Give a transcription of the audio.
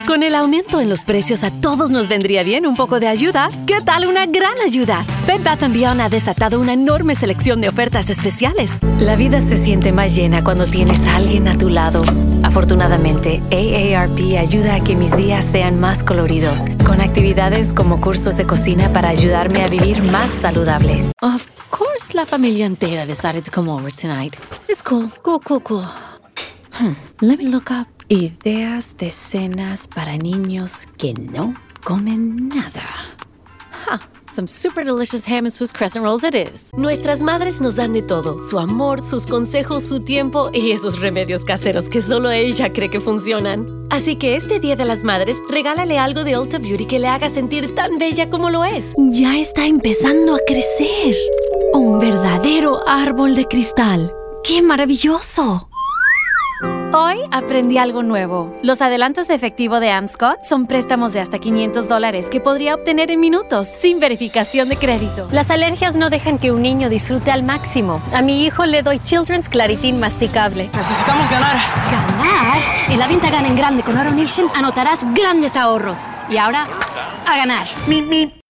Con el aumento en los precios a todos nos vendría bien un poco de ayuda. ¿Qué tal una gran ayuda? Bed Bath & Beyond ha desatado una enorme selección de ofertas especiales. La vida se siente más llena cuando tienes a alguien a tu lado. Afortunadamente, AARP ayuda a que mis días sean más coloridos, con actividades como cursos de cocina para ayudarme a vivir más saludable. Of course, la familia entera decided to come over tonight. It's cool. Cool. Let me look up. Ideas de cenas para niños que no comen nada. Some super delicious ham and Swiss crescent rolls it is. Nuestras madres nos dan de todo. Su amor, sus consejos, su tiempo y esos remedios caseros que solo ella cree que funcionan. Así que este Día de las Madres, regálale algo de Ulta Beauty que le haga sentir tan bella como lo es. Ya está empezando a crecer. Un verdadero árbol de cristal. ¡Qué maravilloso! Hoy aprendí algo nuevo. Los adelantos de efectivo de Amscot son préstamos de hasta $500 que podría obtener en minutos, sin verificación de crédito. Las alergias no dejan que un niño disfrute al máximo. A mi hijo le doy Children's Claritin masticable. Necesitamos ganar. ¿Ganar? En la venta Gana en Grande con AutoNation anotarás grandes ahorros. Y ahora, a ganar.